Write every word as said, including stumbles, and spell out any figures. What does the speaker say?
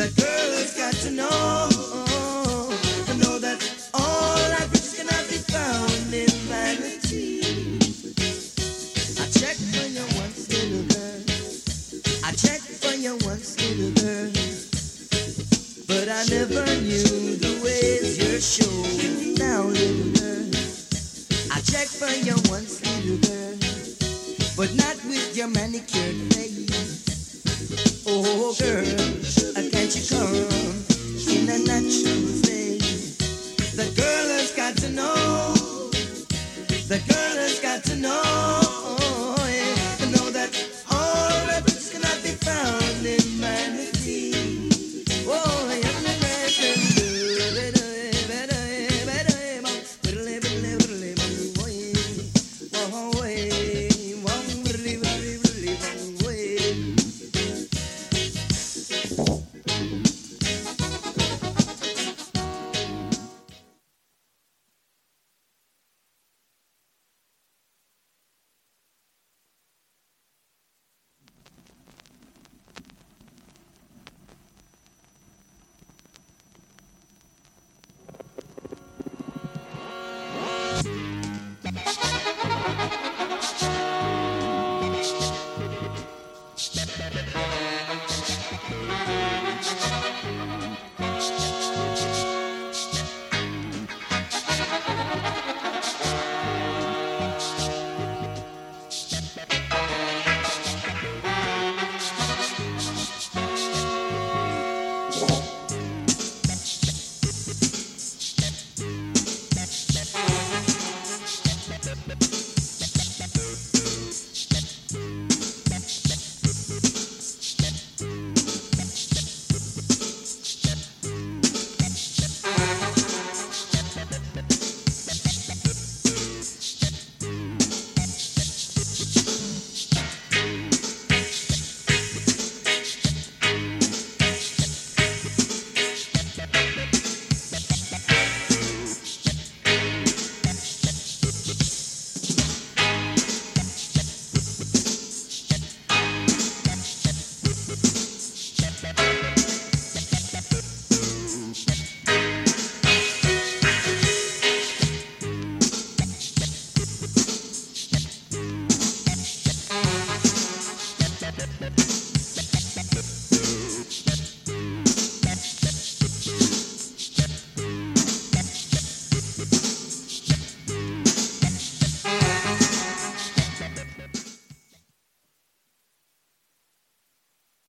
But girls got to know, to know that all that riches cannot be found in vanity. I checked for you once, little girl. I checked for you once, little girl. But I never knew the ways you're showing now, little girl. I checked for you once, little girl, but not with your manicured face. Oh, girl.